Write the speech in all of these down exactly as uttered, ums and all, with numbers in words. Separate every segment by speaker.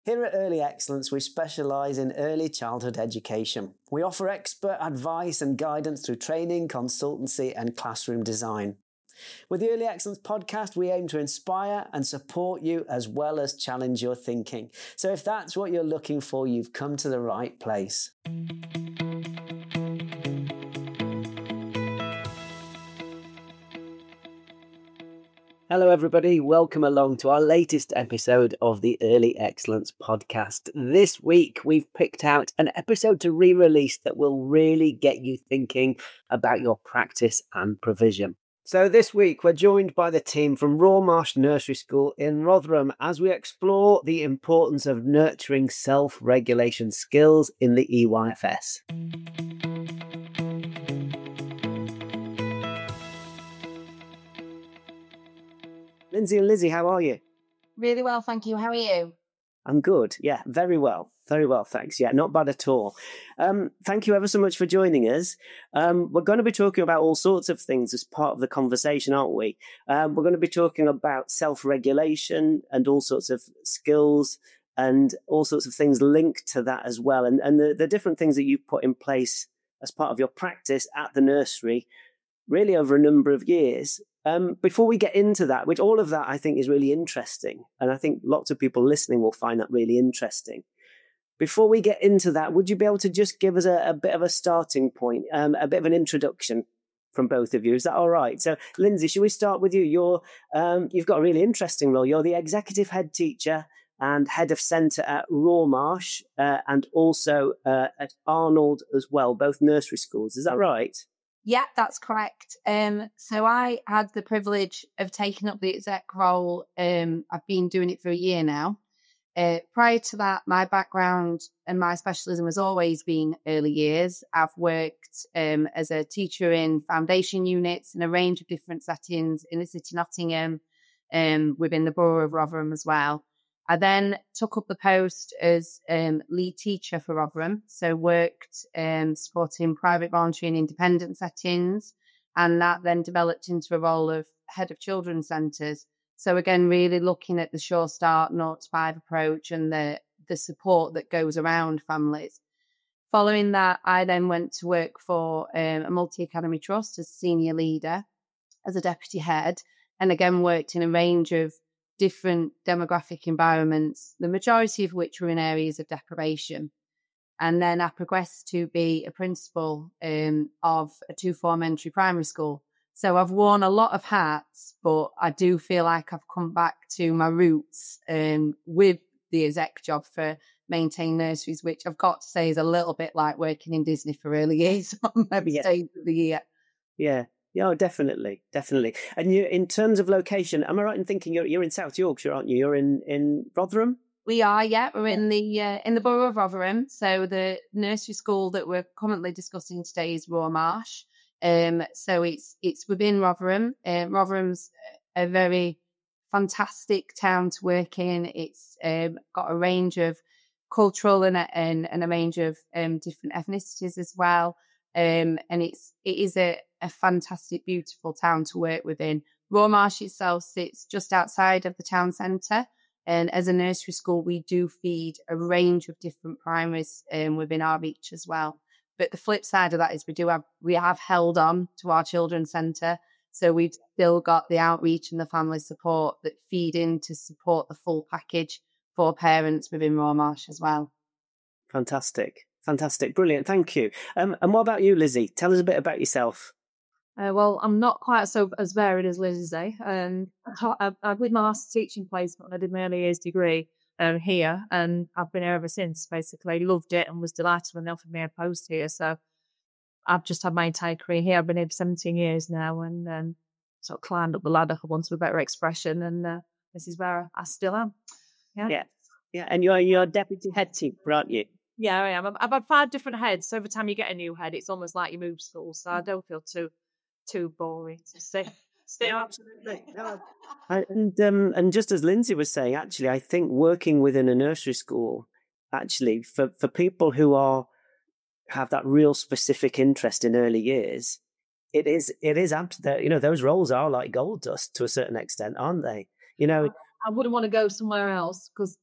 Speaker 1: Here at Early Excellence, we specialise in early childhood education. We offer expert advice and guidance through training, consultancy and classroom design. With the Early Excellence podcast, we aim to inspire and support you as well as challenge your thinking. So if that's what you're looking for, you've come to the right place. Hello everybody, welcome along to our latest episode of the Early Excellence podcast. This week we've picked out an episode to re-release that will really get you thinking about your practice and provision. So this week we're joined by the team from Rawmarsh Nursery School in Rotherham as we explore the importance of nurturing self-regulation skills in the E Y F S. Lindsay and Lizzie, how are you?
Speaker 2: Really well, thank you. How are you?
Speaker 1: I'm good. Yeah, very well. Very well, thanks. Yeah, not bad at all. Um, thank you ever so much for joining us. Um, we're going to be talking about all sorts of things as part of the conversation, aren't we? Um, we're going to be talking about self-regulation and all sorts of skills and all sorts of things linked to that as well. And, and the, the different things that you've put in place as part of your practice at the nursery, really over a number of years. Um, before we get into that, which all of that I think is really interesting, and I think lots of people listening will find that really interesting. Before we get into that, would you be able to just give us a, a bit of a starting point, um, a bit of an introduction from both of you? Is that all right? So, Lindsay, should we start with you? You're, um, you've got a really interesting role. You're the executive head teacher and head of centre at Rawmarsh uh, and also uh, at Arnold as well, both nursery schools. Is that right?
Speaker 2: Yeah, that's correct. Um, so I had the privilege of taking up the exec role. Um, I've been doing it for a year now. Uh, prior to that, my background and my specialism has always been early years. I've worked um, as a teacher in foundation units in a range of different settings in the city of Nottingham, um, within the borough of Rotherham as well. I then took up the post as um, lead teacher for Rotherham, so worked um, supporting private, voluntary and independent settings, and that then developed into a role of head of children's centres. So again, really looking at the Sure Start zero to five approach and the, the support that goes around families. Following that, I then went to work for um, a multi-academy trust as senior leader, as a deputy head, and again worked in a range of different demographic environments, the majority of which were in areas of deprivation. And then I progressed to be a principal um, of a two-form entry primary school. So I've worn a lot of hats, but I do feel like I've come back to my roots um, with the exec job for Maintain Nurseries, which I've got to say is a little bit like working in Disney for early years on every
Speaker 1: Yeah.
Speaker 2: stage of the year.
Speaker 1: Yeah. Yeah, definitely, definitely. And you, in terms of location, am I right in thinking you're you're in South Yorkshire, aren't you? You're in, in Rotherham?
Speaker 2: We are, yeah. We're in the uh, in the borough of Rotherham. So the nursery school that we're currently discussing today is Rawmarsh. Um, so it's it's within Rotherham. Uh, Rotherham's a very fantastic town to work in. It's um, got a range of cultural and and, and a range of um, different ethnicities as well. Um, and it's it is a, a fantastic, beautiful town to work within. Rawmarsh itself sits just outside of the town centre, and as a nursery school, we do feed a range of different primaries um, within our reach as well. But the flip side of that is we do have we have held on to our children's centre, so we've still got the outreach and the family support that feed in to support the full package for parents within Rawmarsh as well.
Speaker 1: Fantastic. Fantastic. Brilliant. Thank you. Um, and what about you, Lizzie? Tell us a bit about yourself.
Speaker 3: Uh, well, I'm not quite so as varied as Lizzie. Um, I, I did my last teaching placement. I did my early years degree um, here, and I've been here ever since. Basically, loved it and was delighted when they offered me a post here. So I've just had my entire career here. I've been here for seventeen years now, and um, sort of climbed up the ladder, for want of a better expression. And uh, this is where I still am. Yeah,
Speaker 1: yeah, yeah. And you're you're deputy head teacher, aren't you?
Speaker 3: Yeah, I am. I've, I've had five different heads. So every time you get a new head, it's almost like you move schools. So I don't feel too too boring to stay. stay
Speaker 1: absolutely. No. And um, and just as Lindsay was saying, actually, I think working within a nursery school, actually, for, for people who are have that real specific interest in early years, it is it is you know those roles are like gold dust to a certain extent, aren't they? You know,
Speaker 3: I, I wouldn't want to go somewhere else because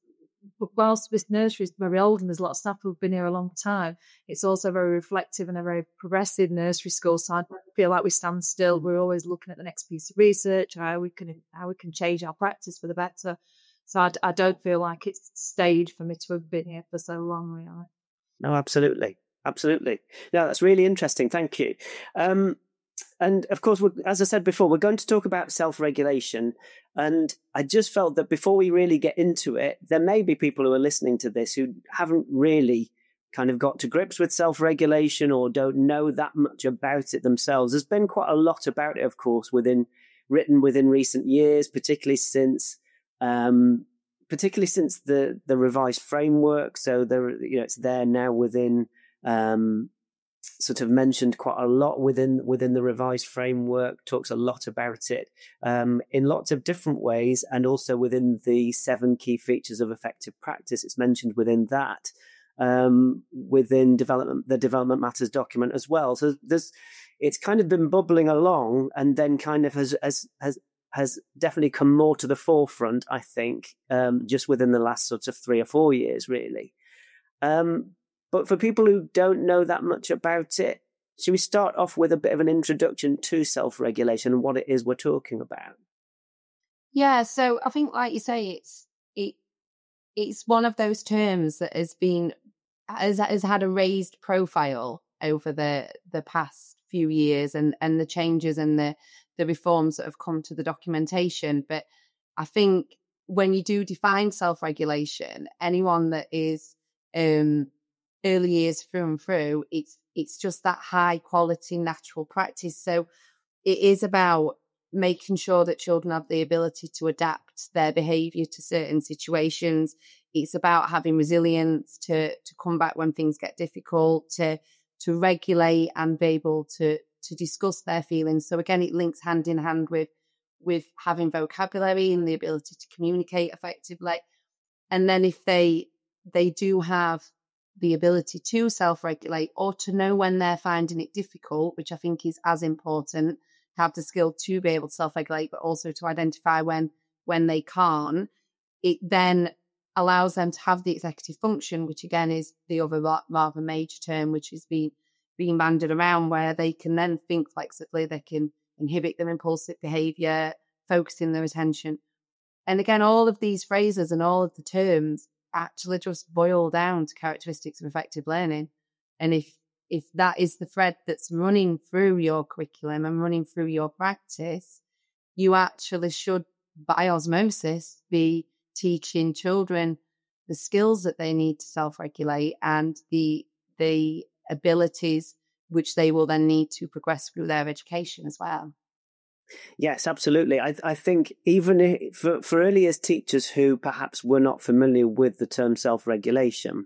Speaker 3: but whilst this nursery is very old and there's a lot of staff who've been here a long time, it's also very reflective and a very progressive nursery school. So I don't feel like we stand still. We're always looking at the next piece of research, how we can how we can change our practice for the better. So I, I don't feel like it's stayed for me to have been here for so long, really.
Speaker 1: No, absolutely. Absolutely. No, that's really interesting. Thank you. Um, and of course, we're, as I said before, we're going to talk about self-regulation. And I just felt that before we really get into it, there may be people who are listening to this who haven't really kind of got to grips with self-regulation or don't know that much about it themselves. There's been quite a lot about it, of course, within written within recent years, particularly since um, particularly since the the revised framework. So there, you know, it's there now within. Um, sort of mentioned quite a lot within within the revised framework, talks a lot about it um, in lots of different ways, and also within the seven key features of effective practice. It's mentioned within that, um, within development, the development matters document as well. So there's, it's kind of been bubbling along, and then kind of has has has has definitely come more to the forefront, I think, um, just within the last sort of three or four years, really. Um, But for people who don't know that much about it, should we start off with a bit of an introduction to self-regulation and what it is we're talking about?
Speaker 2: Yeah, so I think, like you say, it's it it's one of those terms that has been has, has had a raised profile over the the past few years, and and the changes and the the reforms that have come to the documentation. But I think when you do define self-regulation, anyone that is um early years through and through, it's it's just that high quality natural practice. So it is about making sure that children have the ability to adapt their behaviour to certain situations. It's about having resilience to to come back when things get difficult, to to regulate and be able to to discuss their feelings. So again, it links hand in hand with with having vocabulary and the ability to communicate effectively. And then if they they do have the ability to self-regulate, or to know when they're finding it difficult, which I think is as important, have the skill to be able to self-regulate, but also to identify when when they can't, it then allows them to have the executive function, which again is the other rather major term, which is being being banded around, where they can then think flexibly, they can inhibit their impulsive behaviour, focusing their attention. And again, all of these phrases and all of the terms actually just boil down to characteristics of effective learning. And if if that is the thread that's running through your curriculum and running through your practice, you actually should, by osmosis, be teaching children the skills that they need to self-regulate and the the abilities which they will then need to progress through their education as well.
Speaker 1: Yes, absolutely. I, I think even if, for, for early years teachers who perhaps were not familiar with the term self-regulation,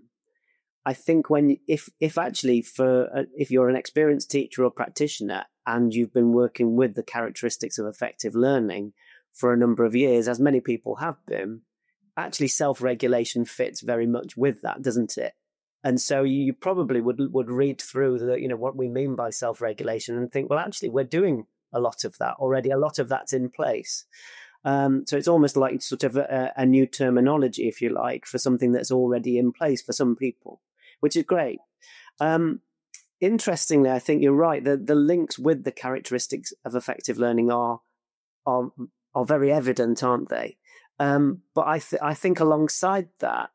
Speaker 1: I think when if if actually for uh, if you're an experienced teacher or practitioner and you've been working with the characteristics of effective learning for a number of years, as many people have been, actually self-regulation fits very much with that, doesn't it? And so you probably would would read through the, you know, what we mean by self-regulation and think, well, actually, we're doing a lot of that already. A lot of that's in place. Um, so it's almost like sort of a, a new terminology, if you like, for something that's already in place for some people, which is great. Um, interestingly, I think you're right. The, the links with the characteristics of effective learning are are are very evident, aren't they? Um, but I th- I think alongside that,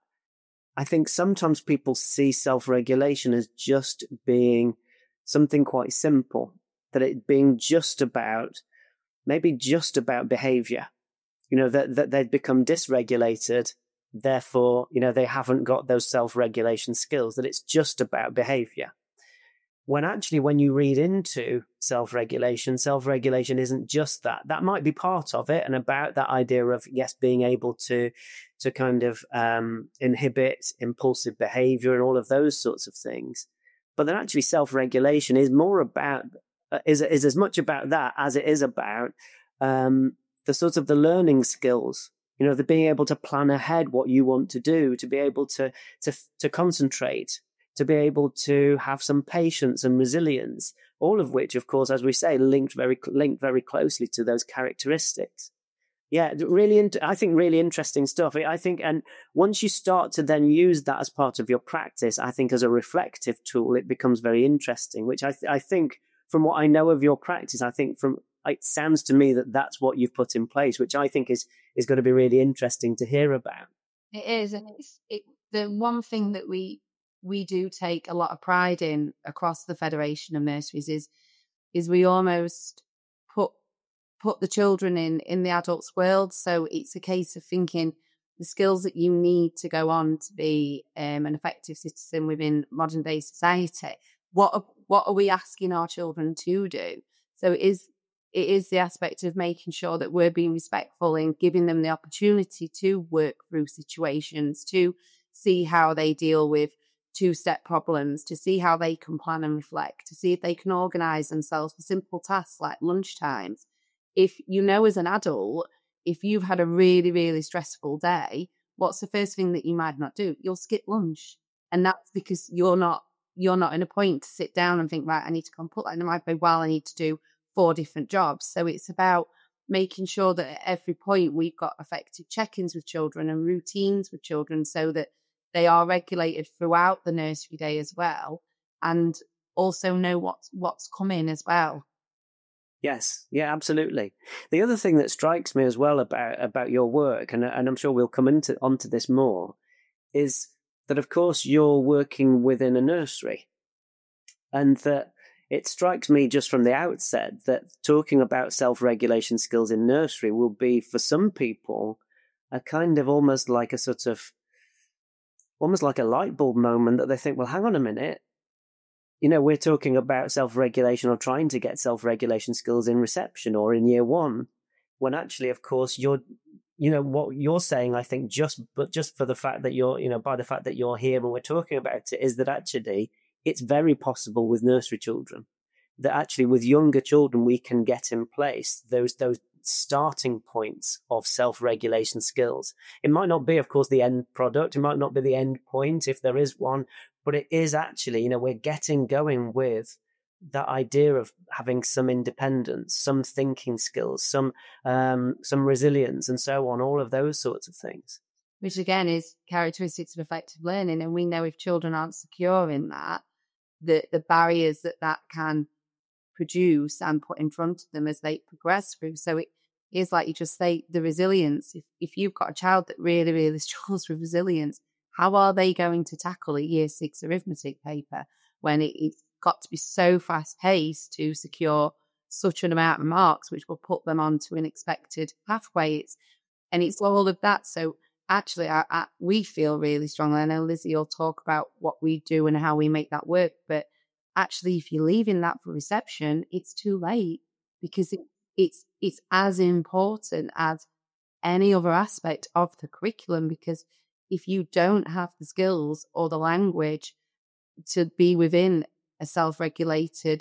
Speaker 1: I think sometimes people see self-regulation as just being something quite simple. That it being just about, maybe just about behavior, you know, that, that they've become dysregulated, therefore, you know, they haven't got those self-regulation skills, that it's just about behavior. When actually, when you read into self-regulation, self-regulation isn't just that. That might be part of it and about that idea of, yes, being able to, to kind of um, inhibit impulsive behavior and all of those sorts of things. But then actually self-regulation is more about Is is as much about that as it is about um, the sort of the learning skills, you know, the being able to plan ahead what you want to do, to be able to to to concentrate, to be able to have some patience and resilience, all of which, of course, as we say, linked very linked very closely to those characteristics. Yeah, really. Int- I think really interesting stuff. I think, and once you start to then use that as part of your practice, I think as a reflective tool, it becomes very interesting. Which I, th- I think, from what I know of your practice, I think from it sounds to me that that's what you've put in place, which I think is is going to be really interesting to hear about.
Speaker 2: It is, and it's it, the one thing that we we do take a lot of pride in across the Federation of Nurseries is is we almost put put the children in in the adults' world. So it's a case of thinking the skills that you need to go on to be um, an effective citizen within modern day society. What are, what are we asking our children to do? So it is it is the aspect of making sure that we're being respectful and giving them the opportunity to work through situations, to see how they deal with two-step problems, to see how they can plan and reflect, to see if they can organise themselves for simple tasks like lunch times. If you know, as an adult, if you've had a really, really stressful day, what's the first thing that you might not do? You'll skip lunch. And that's because you're not you're not in a point to sit down and think, right, I need to come put that. And it might be, well, I need to do four different jobs. So it's about making sure that at every point we've got effective check-ins with children and routines with children so that they are regulated throughout the nursery day as well, and also know what's what's coming as well.
Speaker 1: Yes, yeah, absolutely. The other thing that strikes me as well about about your work, and and I'm sure we'll come into onto this more, is that of course you're working within a nursery, and that it strikes me just from the outset that talking about self-regulation skills in nursery will be for some people a kind of almost like a sort of almost like a light bulb moment that they think, well, hang on a minute. You know, we're talking about self-regulation or trying to get self-regulation skills in reception or in year one, when actually, of course, you're, you know, what you're saying, I think, just, but just for the fact that you're, you know, by the fact that you're here and we're talking about it, is that actually it's very possible with nursery children that actually with younger children, we can get in place those, those starting points of self-regulation skills. It might not be, of course, the end product. It might not be the end point if there is one. But it is actually, you know, we're getting going with that idea of having some independence, some thinking skills, some um, some resilience, and so on, all of those sorts of things.
Speaker 2: Which, again, is characteristics of effective learning. And we know if children aren't secure in that, the, the barriers that that can produce and put in front of them as they progress through. So it is, like you just say, the resilience. If, if you've got a child that really, really struggles with resilience, how are they going to tackle a year six arithmetic paper when it, it's got to be so fast paced to secure such an amount of marks, which will put them onto an expected pathway? It's, and it's all of that. So actually, I, I, we feel really strongly. I know Lizzie will talk about what we do and how we make that work. But actually, if you're leaving that for reception, it's too late, because it, it's it's as important as any other aspect of the curriculum, because if you don't have the skills or the language to be within a self-regulated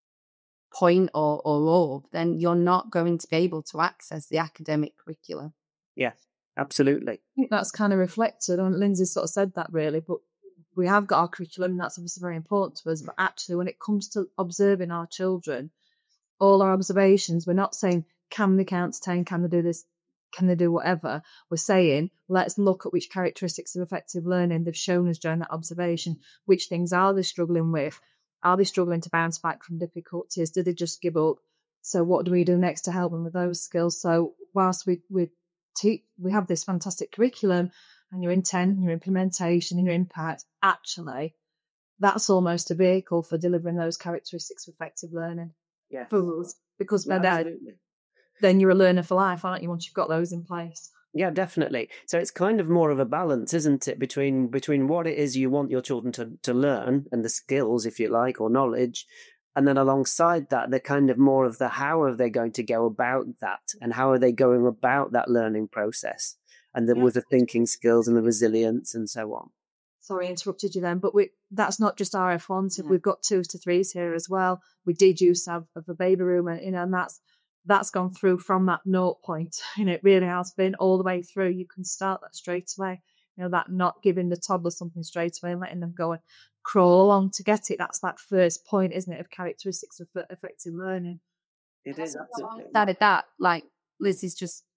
Speaker 2: point or, or orb, then you're not going to be able to access the academic curriculum.
Speaker 1: Yeah, absolutely.
Speaker 3: I think that's kind of reflected on, Lindsay sort of said that really, but we have got our curriculum and that's obviously very important to us. But actually, when it comes to observing our children, all our observations, we're not saying, can they count to ten, can they do this, can they do whatever? We're saying, let's look at which characteristics of effective learning they've shown us during that observation. Which things are they struggling with? Are they struggling to bounce back from difficulties? Do they just give up? So what do we do next to help them with those skills? So whilst we we, te- we have this fantastic curriculum and your intent, your implementation, and your impact, actually, that's almost a vehicle for delivering those characteristics of effective learning.
Speaker 1: Yeah.
Speaker 3: For us. Because
Speaker 1: Yeah,
Speaker 3: then, then you're a learner for life, aren't you, once you've got those in place?
Speaker 1: Yeah, definitely. So it's kind of more of a balance, isn't it, between between what it is you want your children to, to learn and the skills, if you like, or knowledge, and then alongside that, the kind of more of the how are they going to go about that, and how are they going about that learning process, and the, yeah. with the thinking skills and the resilience and so on.
Speaker 3: Sorry, I interrupted you then, but we, that's not just R F one. So yeah. We've got twos to threes here as well. We did use to have, have a baby room, and you know, and that's that's gone through from that note point. You know, it really has been all the way through. You can start that straight away. You know, that not giving the toddler something straight away and letting them go and crawl along to get it. That's that first point, isn't it, of characteristics of effective learning?
Speaker 1: It is absolutely.
Speaker 2: That that like Lizzie's just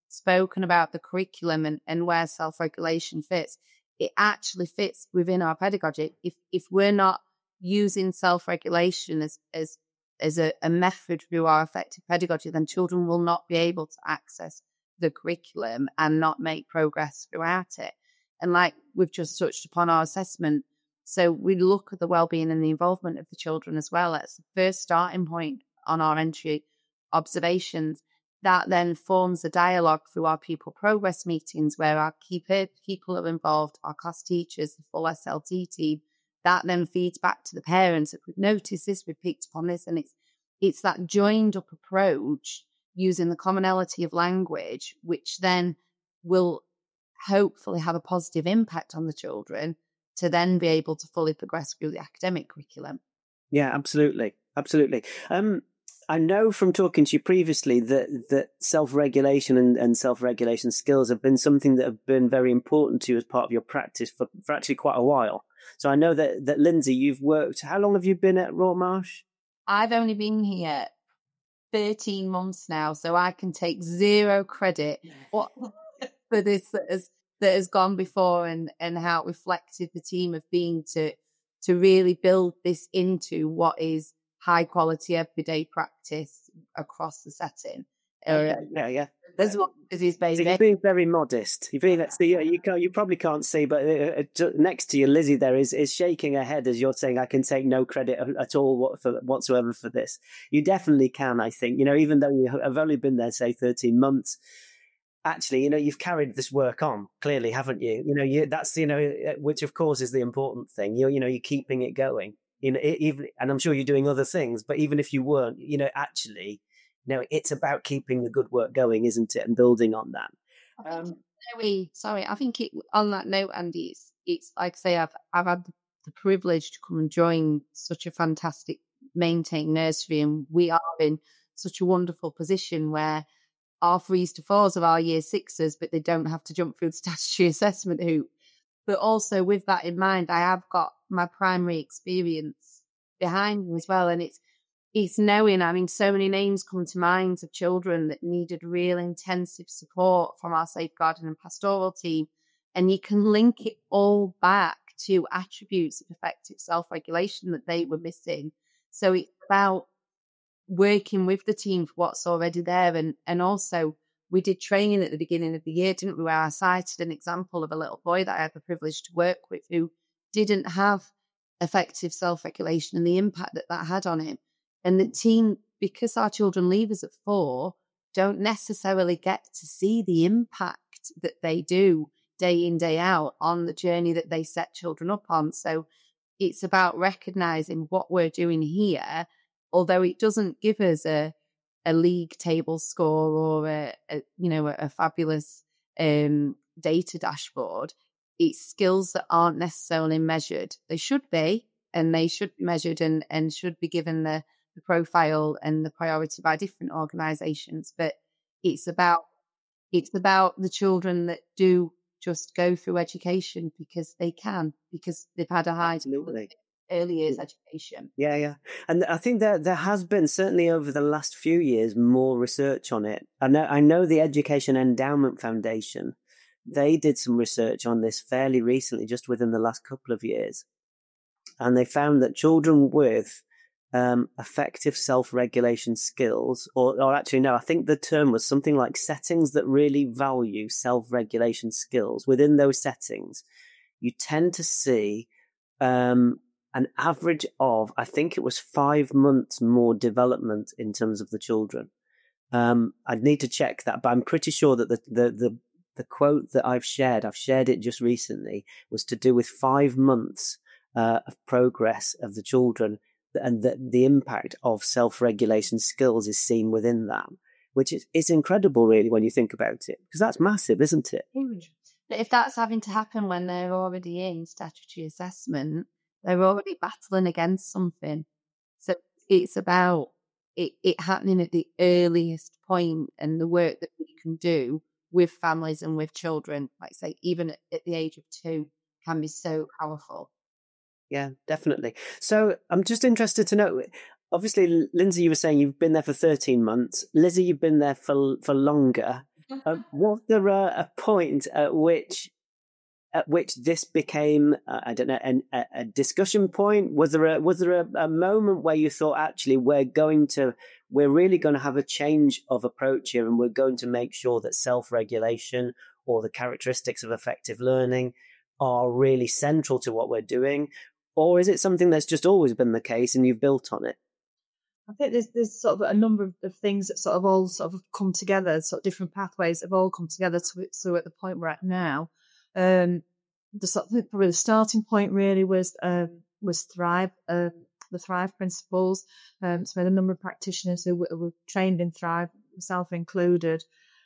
Speaker 2: spoken about the curriculum and, and where self-regulation fits, it actually fits within our pedagogy. If if we're not using self-regulation as as as a, a method through our effective pedagogy, then children will not be able to access the curriculum and not make progress throughout it. And like we've just touched upon our assessment, so we look at the well-being and the involvement of the children as well as the first starting point on our entry observations. That then forms a dialogue through our pupil progress meetings where our key people are involved, our class teachers, the full S L T team. That then feeds back to the parents. If we've noticed this, we've picked up on this, and it's it's that joined up approach using the commonality of language, which then will hopefully have a positive impact on the children to then be able to fully progress through the academic curriculum.
Speaker 1: Yeah, absolutely. Absolutely. Um, I know from talking to you previously that, that self-regulation and, and self-regulation skills have been something that have been very important to you as part of your practice for, for actually quite a while. So I know that, that Lindsay, you've worked, how long have you been at Royal Marsh?
Speaker 2: I've only been here thirteen months now, so I can take zero credit for this that has, that has gone before and, and how it reflected the team have been to, to really build this into what is high quality everyday practice across the setting.
Speaker 1: Yeah, yeah, yeah.
Speaker 2: There's what is baby.
Speaker 1: So you're being very modest. You're being, so you, you, can't, you probably can't see, but uh, next to you, Lizzie there is, is shaking her head as you're saying, I can take no credit at all for, whatsoever for this. You definitely can, I think. You know, even though you have only been there, say, thirteen months, actually, you know, you've carried this work on, clearly, haven't you? You know, you, that's, you know, which of course is the important thing. You're, you know, you're keeping it going. You know, even, and I'm sure you're doing other things, but even if you weren't, you know, actually, you know, it's about keeping the good work going, isn't it? And building on that.
Speaker 2: Um, sorry, sorry. I think it, on that note, Andy, it's, it's like I say, I've, I've had the privilege to come and join such a fantastic maintained nursery, and we are in such a wonderful position where our threes to fours of our year sixes, but they don't have to jump through the statutory assessment hoop. But also with that in mind, I have got my primary experience behind me as well. And it's it's knowing, I mean, so many names come to mind of children that needed real intensive support from our safeguarding and pastoral team. And you can link it all back to attributes of effective self-regulation that they were missing. So it's about working with the team for what's already there. And, and also, we did training at the beginning of the year, didn't we, where I cited an example of a little boy that I had the privilege to work with who didn't have effective self-regulation and the impact that that had on him. And the team, because our children leave us at four, don't necessarily get to see the impact that they do day in, day out on the journey that they set children up on. So it's about recognising what we're doing here, although it doesn't give us a a league table score or a, a you know a, a fabulous um, data dashboard. It's skills that aren't necessarily measured. They should be, and they should be measured and, and should be given the, the profile and the priority by different organisations. But it's about it's about the children that do just go through education because they can, because they've had a high
Speaker 1: Absolutely.
Speaker 2: early years education.
Speaker 1: Yeah, yeah. And I think there there has been, certainly over the last few years, more research on it. I know, I know the Education Endowment Foundation, they did some research on this fairly recently, just within the last couple of years. And they found that children with um, effective self-regulation skills, or, or actually, no, I think the term was something like settings that really value self-regulation skills. Within those settings, you tend to see um, an average of, I think it was five months more development in terms of the children. Um, I'd need to check that, but I'm pretty sure that the, the, the, the quote that I've shared, I've shared it just recently, was to do with five months uh, of progress of the children, and that the impact of self-regulation skills is seen within that, which is, is incredible, really, when you think about it, because that's massive, isn't it?
Speaker 2: Huge. But if that's having to happen when they're already in statutory assessment, they're already battling against something. So it's about it, it happening at the earliest point, and the work that we can do with families and with children, like say, even at, at the age of two, can be so powerful.
Speaker 1: Yeah, definitely. So I'm just interested to know, obviously, Lindsay, you were saying you've been there for thirteen months. Lizzie, you've been there for for longer. Um, was there a, a point at which at which this became, uh, I don't know, an, a, a discussion point? Was there a was there a, a moment where you thought, actually, we're going to, we're really going to have a change of approach here, and we're going to make sure that self-regulation or the characteristics of effective learning are really central to what we're doing? Or is it something that's just always been the case and you've built on it?
Speaker 3: I think there's there's sort of a number of, of things that sort of all sort of come together, sort of different pathways have all come together to, to at the point we're at now. Um, the sort of, probably the starting point really was um, was Thrive, um, the Thrive principles. Um, so we had a number of practitioners who were, were trained in Thrive, myself included.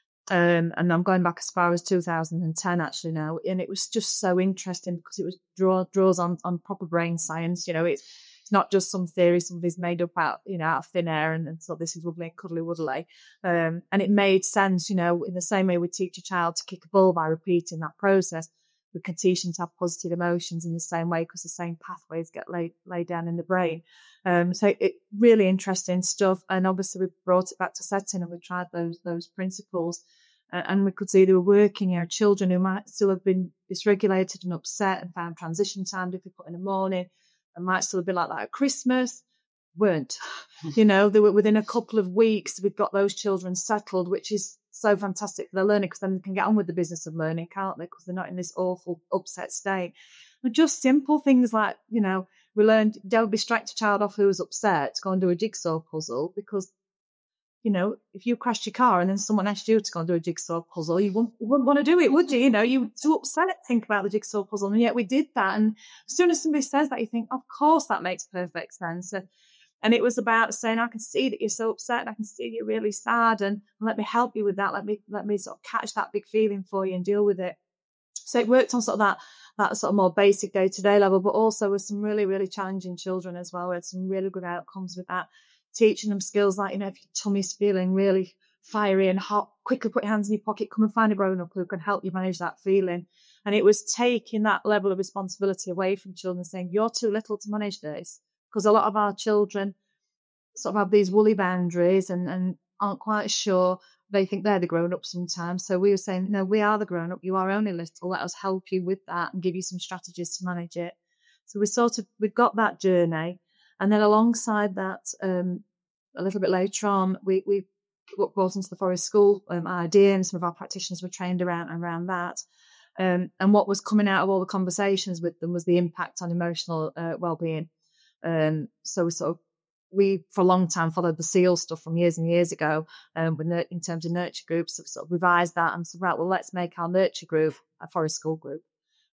Speaker 3: Um, and I'm going back as far as two thousand ten actually now, and it was just so interesting because it was draw draws on on proper brain science. You know, it's it's not just some theory somebody's made up out you know out of thin air and, and so this is lovely and cuddly wuddly. Um, and it made sense. You know, in the same way we teach a child to kick a ball by repeating that process, we can teach them to have positive emotions in the same way because the same pathways get laid laid down in the brain. Um, so it really interesting stuff, and obviously we brought it back to setting and we tried those those principles, uh, and we could see they were working. You know, children who might still have been dysregulated and upset and found transition time difficult in the morning, and might still have been like that at Christmas, weren't. You know, they were within a couple of weeks we've got those children settled, which is so fantastic for their learning because then they can get on with the business of learning, can't they? Because they're not in this awful upset state. But just simple things like, you know, we learned don't distract a child off who was upset to go and do a jigsaw puzzle because, you know, if you crashed your car and then someone asked you to go and do a jigsaw puzzle, you wouldn't, you wouldn't want to do it, would you? You know, you're too upset to think about the jigsaw puzzle. And yet we did that. And as soon as somebody says that, you think, of course, that makes perfect sense. And, and it was about saying, I can see that you're so upset and I can see you're really sad and let me help you with that. Let me, let me sort of catch that big feeling for you and deal with it. So it worked on sort of that, that sort of more basic day-to-day level, but also with some really, really challenging children as well. We had some really good outcomes with that, teaching them skills like, you know, if your tummy's feeling really fiery and hot, quickly put your hands in your pocket, come and find a grown-up who can help you manage that feeling. And it was taking that level of responsibility away from children, saying, you're too little to manage this. Because a lot of our children sort of have these woolly boundaries and, and aren't quite sure. They think they're the grown-up sometimes. So we were saying, no, we are the grown-up. You are only little. Let us help you with that and give you some strategies to manage it. So we sort of, we've got that journey. And then alongside that, um, a little bit later on, we, we brought into the Forest School um, idea, and some of our practitioners were trained around, around that. Um, and what was coming out of all the conversations with them was the impact on emotional uh, well-being. Um, so we sort of, we for a long time followed the SEAL stuff from years and years ago, um, with in terms of nurture groups, so we sort of revised that and said, right, well, let's make our nurture group a Forest School group.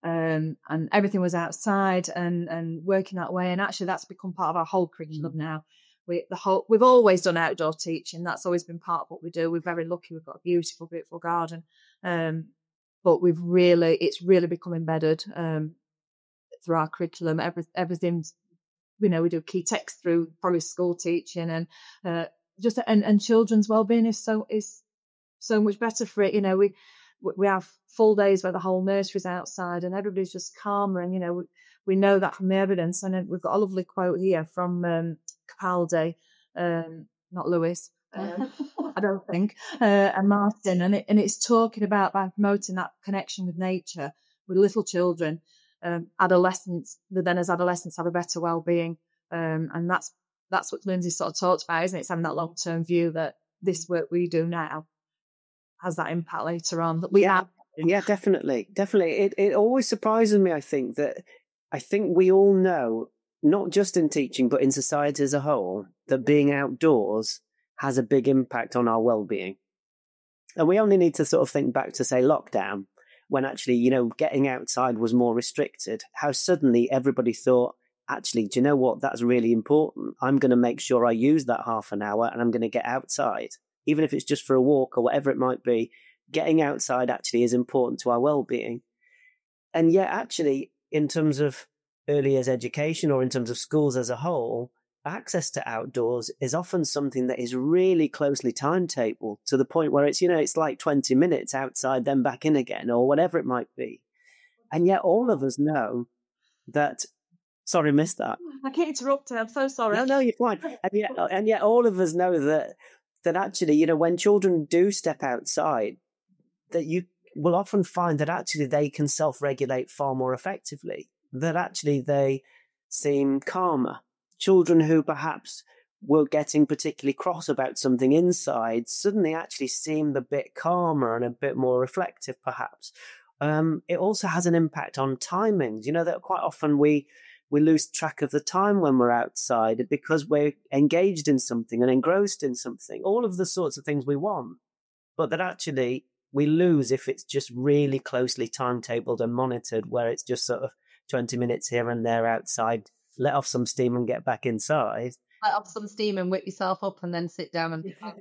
Speaker 3: Um, and everything was outside and, and working that way. And actually that's become part of our whole curriculum now. We, the whole, we've always done outdoor teaching. That's always been part of what we do. We're very lucky. We've got a beautiful, beautiful garden. Um, but we've really, it's really become embedded, um, through our curriculum. Every, everything's, you know, we do key text through Forest School teaching, and uh, just and, and children's wellbeing is so is so much better for it. You know, we we have full days where the whole nursery's outside and everybody's just calmer, and you know we, we know that from the evidence. And we've got a lovely quote here from um, Capaldi, um, not Lewis, um, I don't think, uh, and Martin, and it, and it's talking about by promoting that connection with nature with little children. Um, adolescents, then as adolescents have a better well-being, um, and that's that's what Lindsay sort of talked about, isn't it? It's having that long-term view that this work we do now has that impact later on. That we
Speaker 1: yeah,
Speaker 3: have.
Speaker 1: yeah, definitely, definitely. It it always surprises me. I think that I think we all know, not just in teaching but in society as a whole, that being outdoors has a big impact on our well-being, and we only need to sort of think back to say lockdown, when actually, you know, getting outside was more restricted, how suddenly everybody thought, actually, do you know what? That's really important. I'm going to make sure I use that half an hour and I'm going to get outside. Even if it's just for a walk or whatever it might be, getting outside actually is important to our well-being. And yet, actually, in terms of early years education or in terms of schools as a whole, access to outdoors is often something that is really closely timetabled to the point where it's, you know, it's like twenty minutes outside, then back in again, or whatever it might be. And yet all of us know that, sorry, missed that.
Speaker 3: I can't interrupt. I'm so sorry.
Speaker 1: No, no, you're fine. And yet, and yet all of us know that, that actually, you know, when children do step outside, that you will often find that actually they can self-regulate far more effectively, that actually they seem calmer. Children who perhaps were getting particularly cross about something inside suddenly actually seemed a bit calmer and a bit more reflective, perhaps. Um, it also has an impact on timings. You know, that quite often we we lose track of the time when we're outside because we're engaged in something and engrossed in something, all of the sorts of things we want, but that actually we lose if it's just really closely timetabled and monitored, where it's just sort of twenty minutes here and there outside, let off some steam and get back inside.
Speaker 2: Let off some steam and whip yourself up and then sit down and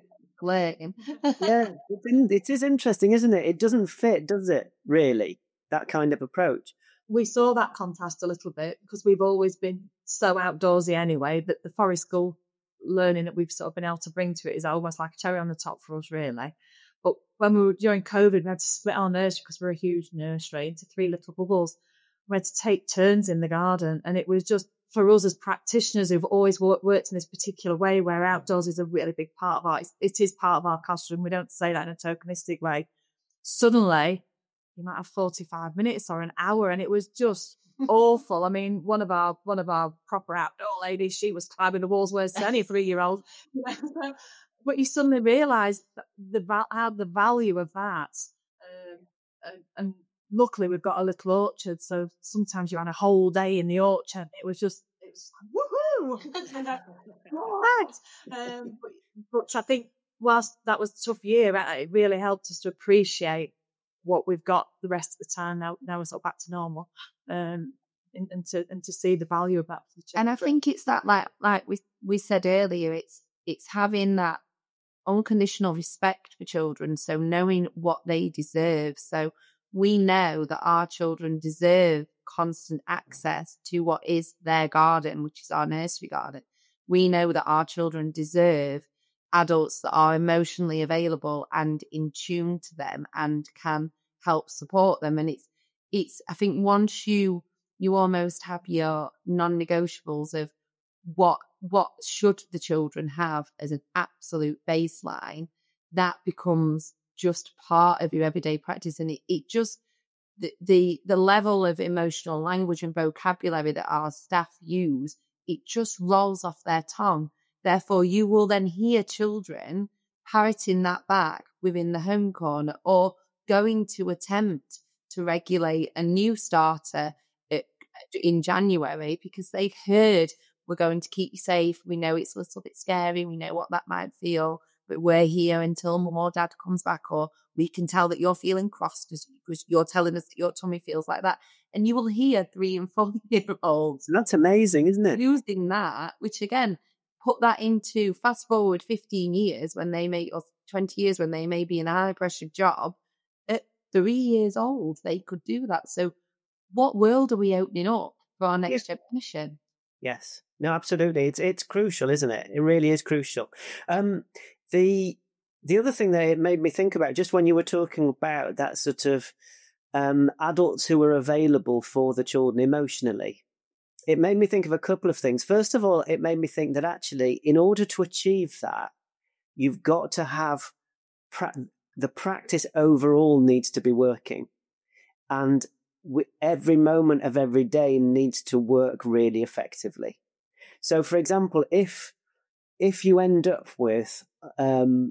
Speaker 2: flame.
Speaker 1: Yeah, it is interesting, isn't it? It doesn't fit, does it, really, that kind of approach?
Speaker 3: We saw that contrast a little bit because we've always been so outdoorsy anyway, that the forest school learning that we've sort of been able to bring to it is almost like a cherry on the top for us, really. But when we were during COVID, we had to split our nursery because we're a huge nursery into three little bubbles. We had to take turns in the garden, and it was just for us as practitioners who've always worked, worked in this particular way, where outdoors is a really big part of our, it is part of our classroom. We don't say that in a tokenistic way. Suddenly, you might have forty-five minutes or an hour, and it was just awful. I mean, one of our one of our proper outdoor ladies, she was climbing the walls worse than any three-year-old. But you suddenly realise the how the value of that, um, and, and luckily we've got a little orchard, so sometimes you had a whole day in the orchard. It was just, it was like, woohoo! All right. Um, but, but I think whilst that was a tough year, it really helped us to appreciate what we've got the rest of the time. Now, now we're sort of back to normal, um, and, and to and to see the value of that for the children.
Speaker 2: And I think it's that, like like we we said earlier, it's it's having that unconditional respect for children. So knowing what they deserve. So we know that our children deserve constant access to what is their garden, which is our nursery garden. We know that our children deserve adults that are emotionally available and in tune to them and can help support them. And it's, it's, I think once you, you almost have your non-negotiables of what, what should the children have as an absolute baseline, that becomes just part of your everyday practice. And it, it just, the, the, the level of emotional language and vocabulary that our staff use, it just rolls off their tongue. Therefore, you will then hear children parroting that back within the home corner or going to attempt to regulate a new starter in January because they've heard we're going to keep you safe. We know it's a little bit scary. We know what that might feel, but we're here until mum or dad comes back, or we can tell that you're feeling cross because you're telling us that your tummy feels like that. And you will hear three and four year olds.
Speaker 1: That's amazing, isn't it?
Speaker 2: Using that, which again, put that into fast forward fifteen years when they may, or twenty years when they may be in a high pressure job. At three years old, they could do that. So what world are we opening up for our next yes. generation?
Speaker 1: Yes. No, absolutely. It's it's crucial, isn't it? It really is crucial. Um, the the other thing that it made me think about, just when you were talking about that sort of um, adults who are available for the children emotionally, it made me think of a couple of things. First of all, it made me think that actually, in order to achieve that, you've got to have pra- the practice overall needs to be working, and w- every moment of every day needs to work really effectively. So, for example, if if you end up with, um,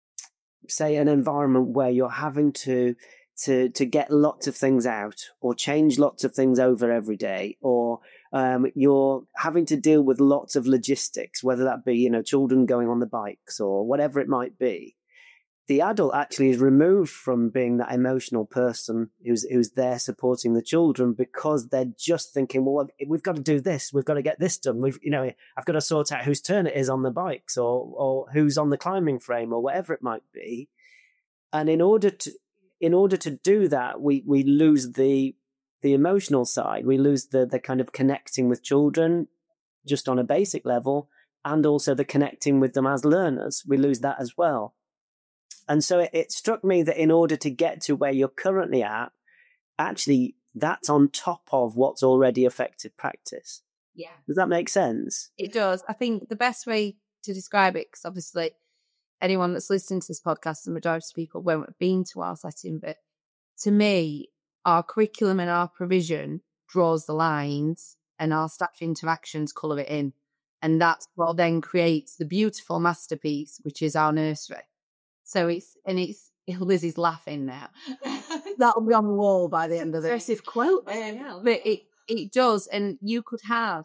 Speaker 1: say, an environment where you're having to to to get lots of things out or change lots of things over every day, or um, you're having to deal with lots of logistics, whether that be, you know, children going on the bikes or whatever it might be, the adult actually is removed from being that emotional person who's who's there supporting the children, because they're just thinking, well, we've got to do this, we've got to get this done, we've, you know, I've got to sort out whose turn it is on the bikes, or or who's on the climbing frame, or whatever it might be. And in order to in order to do that, we we lose the the emotional side, we lose the the kind of connecting with children just on a basic level, and also the connecting with them as learners, we lose that as well. And so it, it struck me that in order to get to where you're currently at, actually, that's on top of what's already effective practice.
Speaker 2: Yeah.
Speaker 1: Does that make sense?
Speaker 2: It does. I think the best way to describe it, because obviously anyone that's listening to this podcast, the majority of people won't have been to our setting, but to me, our curriculum and our provision draws the lines and our staff interactions colour it in. And that's what then creates the beautiful masterpiece, which is our nursery. So it's, and it's, Lizzie's laughing now. That'll be on the wall by the end of it.
Speaker 3: Impressive quote.
Speaker 2: Um, but it, it does. And you could have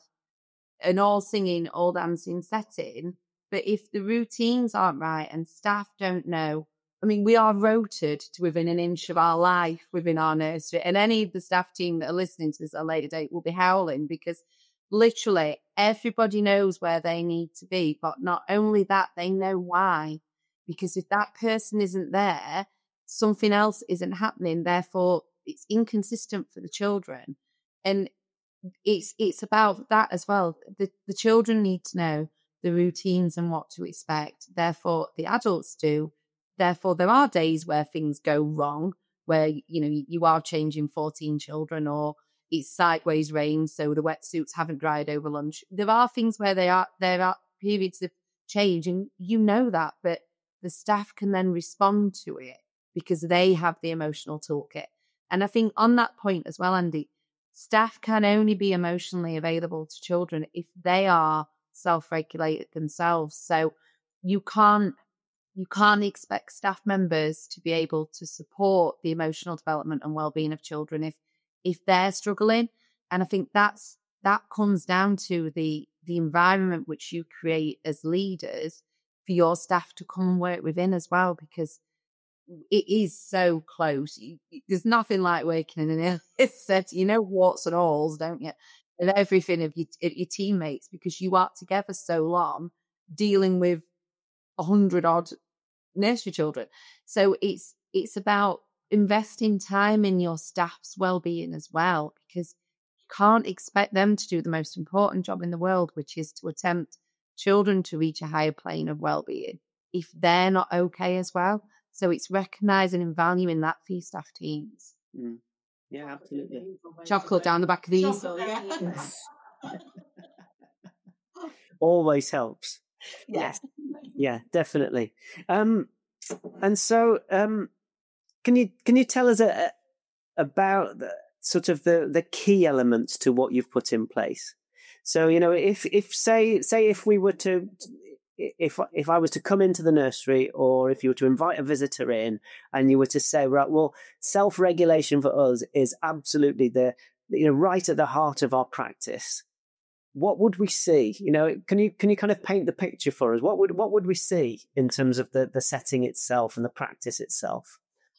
Speaker 2: an all singing, all dancing setting, but if the routines aren't right and staff don't know, I mean, we are rotated to within an inch of our life within our nursery. And any of the staff team that are listening to this at a later date will be howling, because literally everybody knows where they need to be. But not only that, they know why. Because if that person isn't there, something else isn't happening. Therefore, it's inconsistent for the children. And it's it's about that as well. The, the children need to know the routines and what to expect. Therefore, the adults do. Therefore, there are days where things go wrong, where, you know, you are changing fourteen children, or it's sideways rain, so the wetsuits haven't dried over lunch. There are things where they are there are periods of change, and you know that, but the staff can then respond to it because they have the emotional toolkit. And I think on that point as well, Andy, staff can only be emotionally available to children if they are self-regulated themselves. So you can't You can't expect staff members to be able to support the emotional development and well-being of children if if they're struggling. And I think that's that comes down to the the environment which you create as leaders for your staff to come and work within as well, because it is so close. You, there's nothing like working in an illness setting. You know warts and alls, don't you? And everything of your, your teammates, because you are together so long dealing with a hundred odd nursery children. So it's it's about investing time in your staff's well-being as well, because you can't expect them to do the most important job in the world, which is to attempt children to reach a higher plane of well-being, if they're not okay as well. So it's recognising and valuing that for your staff teams.
Speaker 1: Mm. Yeah, absolutely.
Speaker 2: Chocolate down the back of these.
Speaker 1: Always helps.
Speaker 2: Yes.
Speaker 1: Yeah, definitely. Um, and so, um, can you can you tell us a, a, about the, sort of the, the key elements to what you've put in place? So, you know, if if say say if we were to if if I was to come into the nursery, or if you were to invite a visitor in, and you were to say, right, well, self-regulation for us is absolutely the you know right at the heart of our practice. What would we see? You know, can you can you kind of paint the picture for us? What would what would we see in terms of the, the setting itself and the practice itself?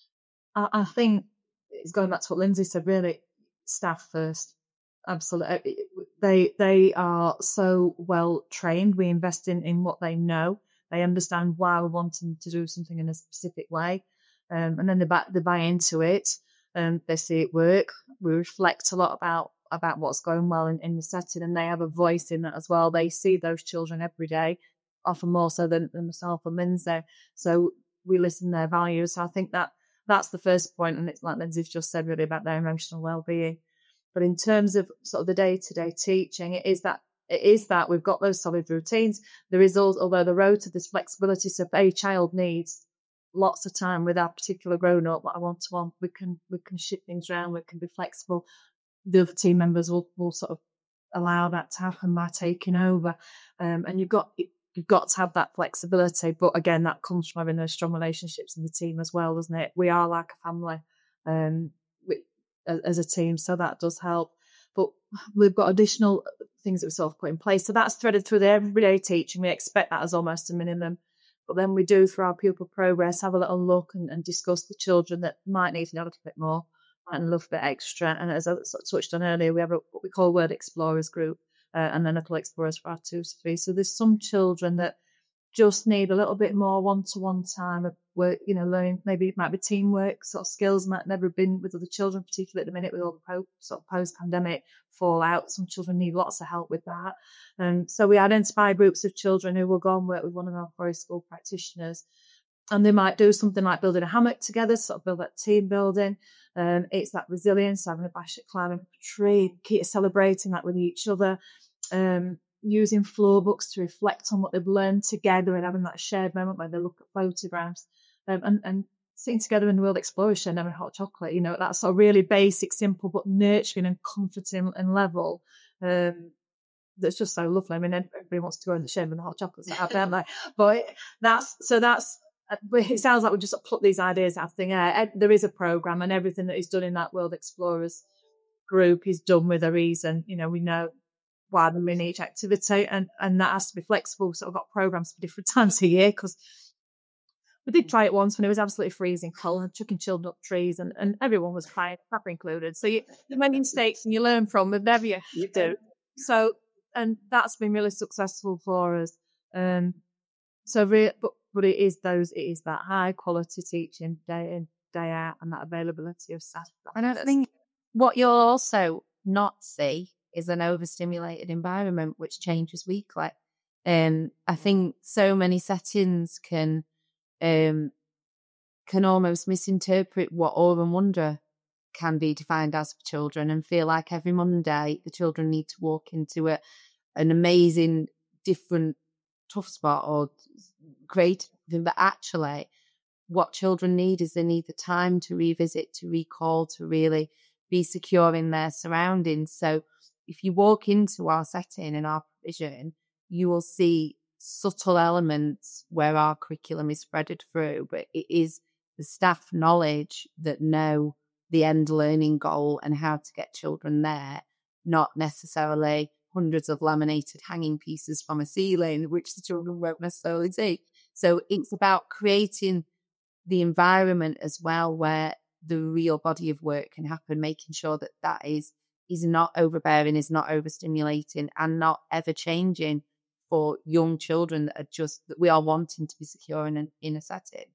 Speaker 3: I, I think it's going back to what Lindsay said. Really, staff first. Absolutely, they they are so well trained. We invest in, in what they know. They understand why we're wanting to do something in a specific way, um, and then they buy, they buy into it, and they see it work. We reflect a lot about. about what's going well in, in the setting, and they have a voice in that as well. They see those children every day, often more so than, than myself and Lindsay. So we listen to their values. So I think that that's the first point, and it's like Lindsay's just said, really about their emotional well-being. But in terms of sort of the day-to-day teaching, it is that it is that we've got those solid routines. There is also, although the road to this flexibility, so if a child needs lots of time with our particular grown-up, like a one-to-one, we can we can shift things around, we can be flexible. The other team members will, will sort of allow that to happen by taking over, um, and you've got you've got to have that flexibility. But again, that comes from having those strong relationships in the team as well, doesn't it? We are like a family, um, we, as a team, so that does help. But we've got additional things that we sort of put in place, so that's threaded through the everyday teaching. We expect that as almost a minimum, but then we do through our pupil progress have a little look and, and discuss the children that might need to know a little bit more. And a little bit extra. And as I touched on earlier, we have a, what we call Word Explorers group, uh, and then Little Explorers for our two to three. So there's some children that just need a little bit more one-to-one time of work, you know, learning. Maybe it might be teamwork sort of skills, might never have been with other children, particularly at the minute with all the po- sort of post-pandemic fallout. Some children need lots of help with that. And so we identify groups of children who will go and work with one of our forest school practitioners. And they might do something like building a hammock together, sort of build that team building. Um, it's that resilience, having a bash at climbing up a tree, keep celebrating that with each other. Um, using floor books to reflect on what they've learned together and having that shared moment where they look at photographs, um, and, and sitting together in the World Explorer Shed and having hot chocolate, you know, that's a really basic, simple, but nurturing and comforting and level. Um, that's just so lovely. I mean, everybody wants to go in the shed with the hot chocolates out there, like, but that's, so that's, it sounds like we just pluck these ideas out of thin air. There is a programme, and everything that is done in that World Explorers group is done with a reason. You know, we know why they're in each activity, and, and that has to be flexible. So I've got programmes for different times a year, because we did try it once when it was absolutely freezing cold, chucking children up trees, and, and everyone was crying, Papa included. So you, you make mistakes and you learn from them, whatever you, you do. So, and that's been really successful for us. Um, so, re- but but it is those, it is that high quality teaching day in, day out, and that availability of staff.
Speaker 2: And I think what you'll also not see is an overstimulated environment which changes weekly. Um, I think so many settings can um, can almost misinterpret what awe and wonder can be defined as for children, and feel like every Monday the children need to walk into a an amazing, different, tough spot or great thing. But actually, what children need is they need the time to revisit, to recall, to really be secure in their surroundings. So if you walk into our setting and our provision, you will see subtle elements where our curriculum is spreaded through, but it is the staff knowledge that know the end learning goal and how to get children there, not necessarily hundreds of laminated hanging pieces from a ceiling, which the children won't necessarily see. So it's about creating the environment as well where the real body of work can happen, making sure that that is is not overbearing, is not overstimulating, and not ever changing for young children that are just, that we are wanting to be secure in a, in a setting.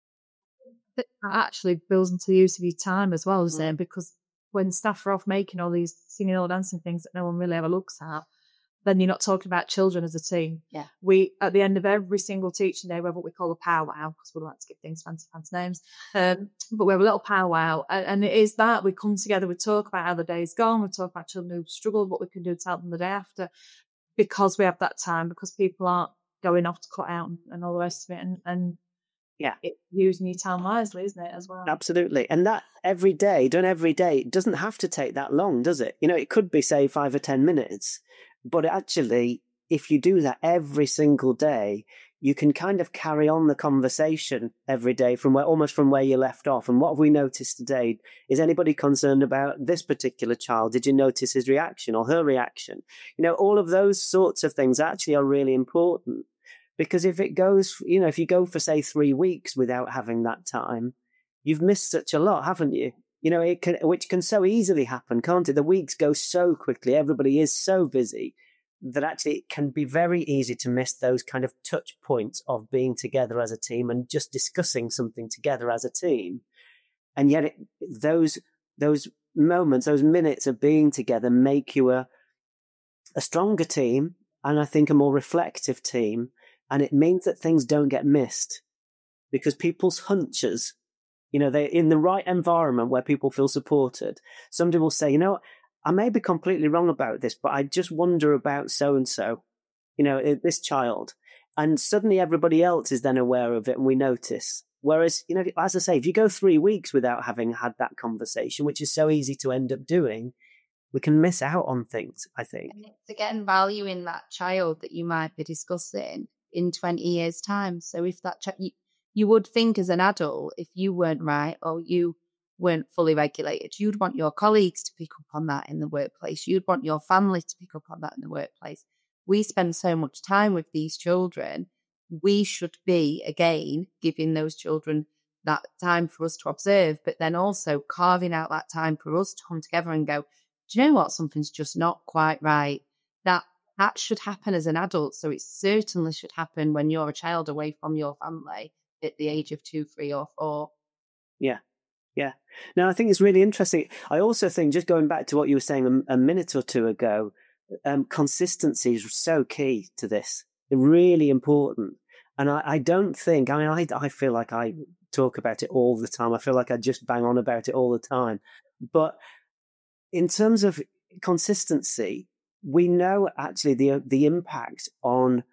Speaker 3: That actually builds into the use of your time as well, isn't it? Because when staff are off making all these singing or dancing things that no one really ever looks at, then you're not talking about children as a team.
Speaker 2: Yeah.
Speaker 3: We, at the end of every single teaching day, we have what we call a powwow, because we like to give things fancy, fancy names. Um, but we have a little powwow, and, and it is that we come together, we talk about how the day's gone, we talk about children who've struggled, what we can do to help them the day after, because we have that time, because people aren't going off to cut out and, and all the rest of it. And, and
Speaker 1: yeah,
Speaker 3: it, using your time wisely, isn't it, as well?
Speaker 1: Absolutely. And that every day, done every day, it doesn't have to take that long, does it? You know, it could be, say, five or ten minutes. But actually, if you do that every single day, you can kind of carry on the conversation every day from where, almost from where you left off. And what have we noticed today? Is anybody concerned about this particular child? Did you notice his reaction or her reaction? You know, all of those sorts of things actually are really important, because if it goes, you know, if you go for, say, three weeks without having that time, you've missed such a lot, haven't you? You know, it can, which can so easily happen, can't it? The weeks go so quickly. Everybody is so busy that actually it can be very easy to miss those kind of touch points of being together as a team and just discussing something together as a team. And yet it, those those moments, those minutes of being together make you a, a stronger team, and I think a more reflective team. And it means that things don't get missed, because people's hunches, you know, they're in the right environment where people feel supported. Somebody will say, you know, I may be completely wrong about this, but I just wonder about so-and-so, you know, this child. And suddenly everybody else is then aware of it, and we notice. Whereas, you know, as I say, if you go three weeks without having had that conversation, which is so easy to end up doing, we can miss out on things, I think.
Speaker 2: And it's again valuing that child that you might be discussing in twenty years' time. So if that child, you, you would think as an adult, if you weren't right or you weren't fully regulated, you'd want your colleagues to pick up on that in the workplace. You'd want your family to pick up on that in the workplace. We spend so much time with these children. We should be, again, giving those children that time for us to observe, but then also carving out that time for us to come together and go, do you know what? Something's just not quite right. That that should happen as an adult. So it certainly should happen when you're a child away from your family at the age of two, three, or four.
Speaker 1: Yeah. Yeah. No, I think it's really interesting. I also think, just going back to what you were saying a, a minute or two ago, um, consistency is so key to this. Really important. And I, I don't think, I mean, I, I feel like I talk about it all the time. I feel like I just bang on about it all the time. But in terms of consistency, we know actually the the impact on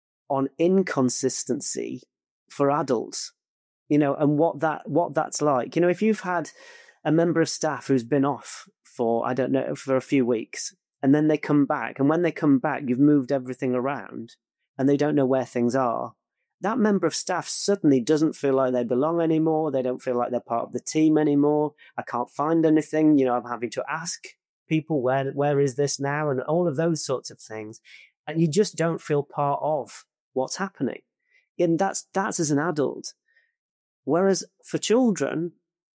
Speaker 1: on inconsistency for adults, you know, and what that what that's like. You know, if you've had a member of staff who's been off for, I don't know, for a few weeks, and then they come back, and when they come back, you've moved everything around, and they don't know where things are. That member of staff suddenly doesn't feel like they belong anymore. They don't feel like they're part of the team anymore. I can't find anything. You know, I'm having to ask people, where where is this now? And all of those sorts of things. And you just don't feel part of what's happening. And that's that's as an adult. Whereas for children,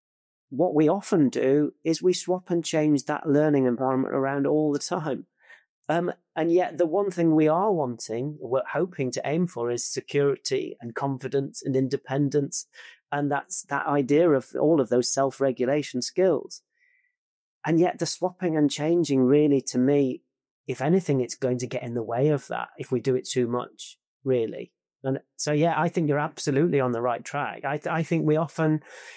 Speaker 1: what we often do is we swap and change that learning environment around all the time. Um, and yet the one thing we are wanting, we're hoping to aim for, is security and confidence and independence. And that's that idea of all of those self-regulation skills. And yet the swapping and changing really, to me, if anything, it's going to get in the way of that if we do it too much, really. And so, yeah, I think you're absolutely on the right track. I, I think we often,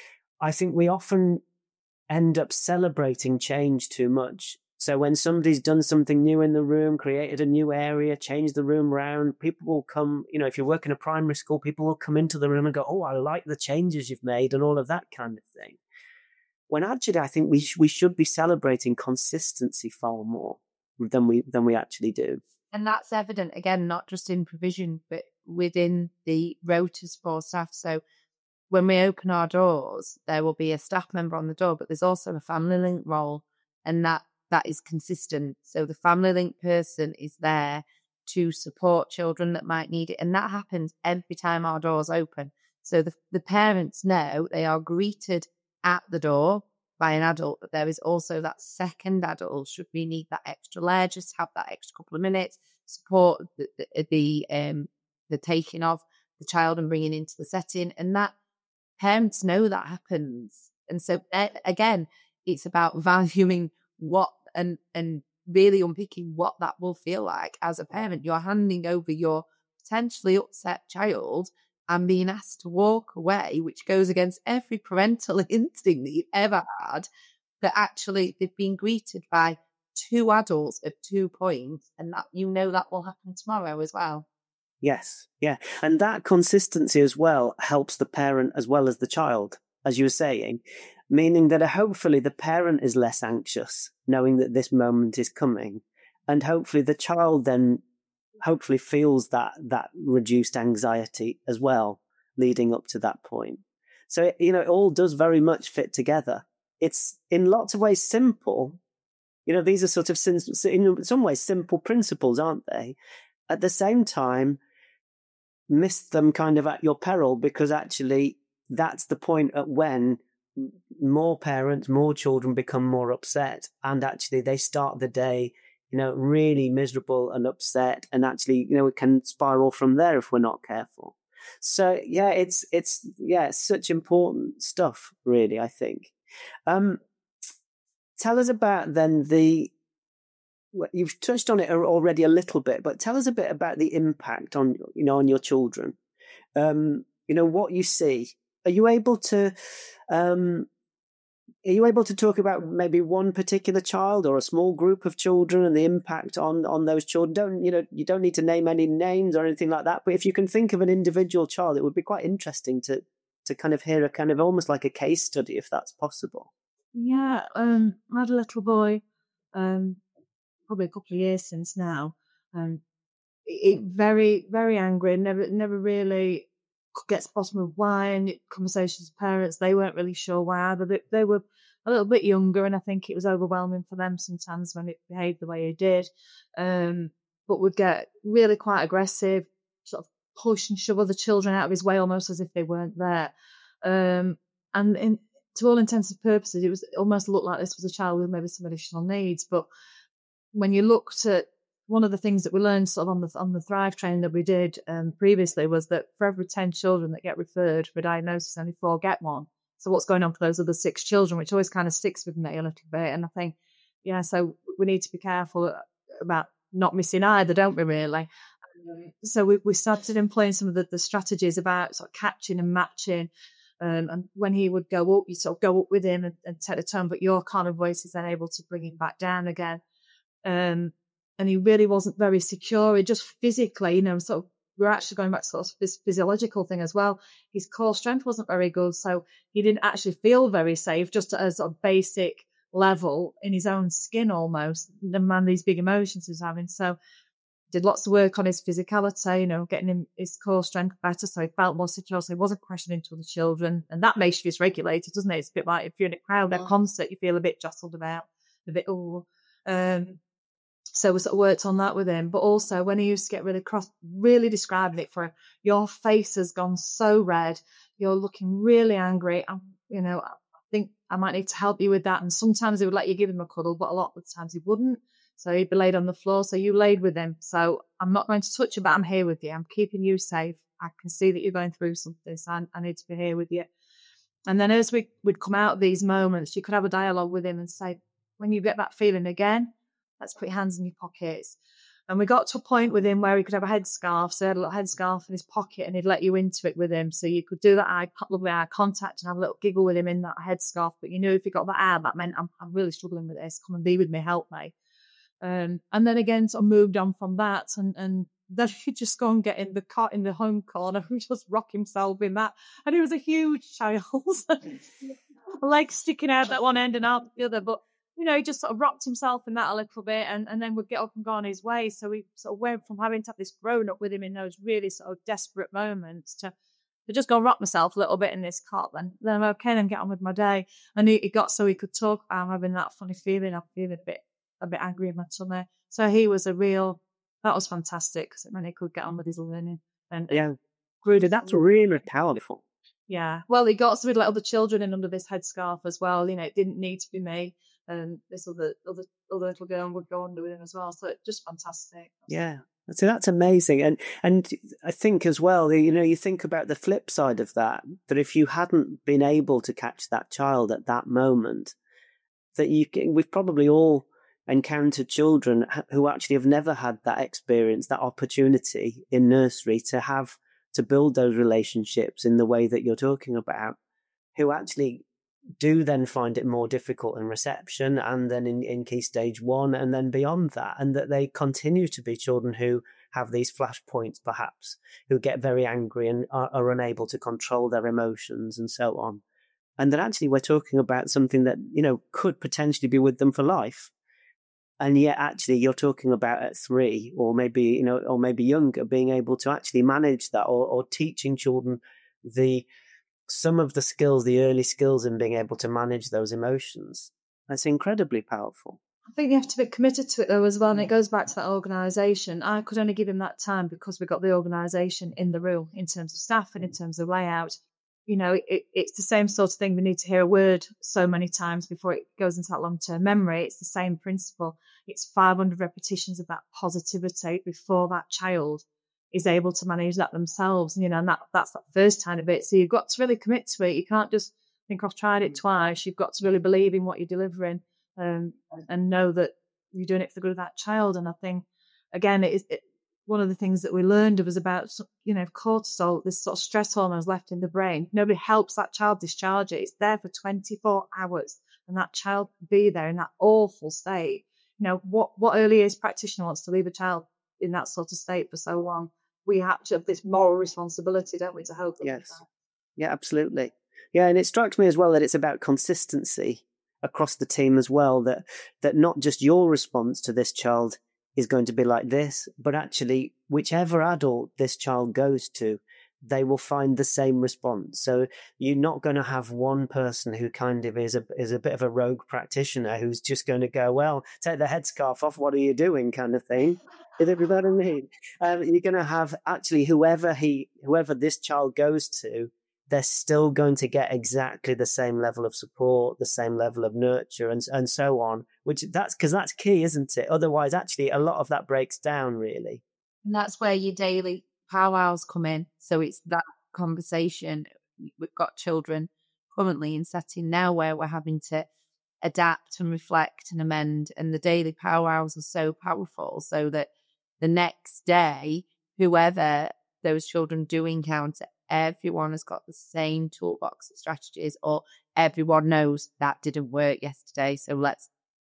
Speaker 1: I think we often end up celebrating change too much. So when somebody's done something new in the room, created a new area, changed the room round, people will come, you know, if you work in a primary school, people will come into the room and go, oh, I like the changes you've made and all of that kind of thing. When actually, I think we sh- we should be celebrating consistency far more than we than we actually do.
Speaker 2: And that's evident, again, not just in provision, but within the rotas for staff. So when we open our doors, there will be a staff member on the door, but there's also a family link role, and that that is consistent. So the family link person is there to support children that might need it. And that happens every time our doors open. So the, the parents know they are greeted at the door by an adult, but there is also that second adult, should we need that extra layer, just have that extra couple of minutes, support the, the, the, um, the taking of the child and bringing into the setting. And that parents know that happens. And so, uh, again, it's about valuing what and and really unpicking what that will feel like as a parent. You're handing over your potentially upset child and being asked to walk away, which goes against every parental instinct that you've ever had, that actually they've been greeted by two adults at two points, and that, you know, that will happen tomorrow as well.
Speaker 1: Yes, yeah. And that consistency as well helps the parent as well as the child, as you were saying, meaning that hopefully the parent is less anxious knowing that this moment is coming. And hopefully the child then hopefully feels that that reduced anxiety as well, leading up to that point. So, you know, it all does very much fit together. It's in lots of ways simple. You know, these are sort of, in some ways, simple principles, aren't they? At the same time, miss them kind of at your peril, because actually that's the point at when more parents, more children become more upset, and actually they start the day, you know, really miserable and upset, and actually, you know, it can spiral from there if we're not careful. So yeah, it's it's yeah, it's such important stuff, really, I think. Um, tell us about then the. You've touched on it already a little bit, but tell us a bit about the impact on, you know, on your children. Um, you know, what you see. Are you able to, um, are you able to talk about maybe one particular child or a small group of children and the impact on, on those children? Don't, you know, you don't need to name any names or anything like that, but if you can think of an individual child, it would be quite interesting to, to kind of hear a kind of almost like a case study, if that's possible.
Speaker 3: Yeah, um, I had a little boy, um, probably a couple of years since now. Um, it, very, very angry. Never, never really could get to the bottom of why. And conversations with parents, they weren't really sure why either. They, they were a little bit younger, and I think it was overwhelming for them sometimes when it behaved the way it did. Um, but would get really quite aggressive, sort of push and shove other children out of his way, almost as if they weren't there. Um, and in, to all intents and purposes, it was it almost looked like this was a child with maybe some additional needs. But when you looked at one of the things that we learned sort of on the on the Thrive training that we did um, previously was that for every ten children that get referred for a diagnosis, only four get one. So what's going on for those other six children, which always kind of sticks with me a little bit. And I think, yeah, so we need to be careful about not missing either, don't we, really? Um, so we, we started employing some of the, the strategies about sort of catching and matching. Um, and when he would go up, you sort of go up with him and, and take the tone, but your kind of voice is then able to bring him back down again. Um, and he really wasn't very secure. He just physically, you know, sort of, we're actually going back to sort of this physiological thing as well. His core strength wasn't very good, so he didn't actually feel very safe, just at a sort of basic level in his own skin almost, the man these big emotions he's having. So did lots of work on his physicality, you know, getting him his core strength better, so he felt more secure, so he wasn't questioning to the children. And that makes you dysregulated, doesn't it? It's a bit like if you're in a crowd at a concert, you feel a bit jostled about, a bit, oh. Um, so we sort of worked on that with him. But also when he used to get really cross, really describing it for him, your face has gone so red, you're looking really angry. I'm, you know, I think I might need to help you with that. And sometimes he would let you give him a cuddle, but a lot of the times he wouldn't. So he'd be laid on the floor. So you laid with him. So I'm not going to touch you, but I'm here with you. I'm keeping you safe. I can see that you're going through something. So I, I need to be here with you. And then as we would come out of these moments, you could have a dialogue with him and say, when you get that feeling again, let's put your hands in your pockets. And we got to a point with him where he could have a headscarf. So he had a little headscarf in his pocket and he'd let you into it with him. So you could do that eye, lovely eye contact and have a little giggle with him in that headscarf. But you knew if you got that out, that meant I'm, I'm really struggling with this. Come and be with me, help me. Um, and then again, sort of moved on from that, and, and then he'd just go and get in the cot in the home corner and just rock himself in that. And he was a huge child, legs sticking out at one end and out the other. But, you know, he just sort of rocked himself in that a little bit, and, and then would get up and go on his way. So he sort of went from having to have this grown up with him in those really sort of desperate moments to, to just go and rock myself a little bit in this cot. Then, then I'm okay, then get on with my day. And he, he got so he could talk. I'm having that funny feeling. I'm feeling a bit a bit angry in my tummy. So he was a real, that was fantastic because it meant he could get on with his learning. And
Speaker 1: yeah,
Speaker 3: grew
Speaker 1: so that's really powerful.
Speaker 3: Yeah. Well, he got some with like other children in under this headscarf as well. You know, it didn't need to be me. And this other other other little girl would go under with him as well. So it's just fantastic.
Speaker 1: Yeah. So that's amazing. And and I think as well, you know, you think about the flip side of that, that if you hadn't been able to catch that child at that moment, that you can, we've probably all encountered children who actually have never had that experience, that opportunity in nursery to have, to build those relationships in the way that you're talking about, who actually do then find it more difficult in reception and then in, in key stage one and then beyond that, and that they continue to be children who have these flashpoints perhaps, who get very angry and are, are unable to control their emotions and so on. And that actually we're talking about something that, you know, could potentially be with them for life. And yet actually you're talking about at three or maybe, you know, or maybe younger, being able to actually manage that, or, or teaching children the, some of the skills, the early skills in being able to manage those emotions. That's incredibly powerful.
Speaker 3: I think you have to be committed to it though as well. And it goes back to that organisation. I could only give him that time because we got the organisation in the room in terms of staff and in terms of layout. You know, it, it's the same sort of thing. We need to hear a word so many times before it goes into that long-term memory. It's the same principle. It's five hundred repetitions of that positivity before that child is able to manage that themselves. You know, and that that's that first tiny bit. So you've got to really commit to it. You can't just think, I've tried it twice. You've got to really believe in what you're delivering, um, and know that you're doing it for the good of that child. And I think, again, it is... It, one of the things that we learned was about, you know, cortisol, this sort of stress hormones left in the brain. Nobody helps that child discharge it. It's there for twenty-four hours, and that child can be there in that awful state. You know, what, what early years practitioner wants to leave a child in that sort of state for so long? We have to have this moral responsibility, don't we, to help them.
Speaker 1: Yes. Yeah, absolutely. Yeah, and it strikes me as well that it's about consistency across the team as well, that that not just your response to this child is going to be like this, but actually whichever adult this child goes to, they will find the same response. So you're not going to have one person who kind of is a is a bit of a rogue practitioner who's just going to go, well, take the headscarf off, what are you doing, kind of thing. Is it what I mean? Um, you're going to have actually whoever he whoever this child goes to, they're still going to get exactly the same level of support, the same level of nurture, and and so on. Which that's because that's key, isn't it? Otherwise, actually, a lot of that breaks down, really.
Speaker 2: And that's where your daily powwows come in. So it's that conversation. We've got children currently in setting now where we're having to adapt and reflect and amend, and the daily powwows are so powerful. So that the next day, whoever those children do encounter, everyone has got the same toolbox of strategies, or everyone knows that didn't work yesterday, so let's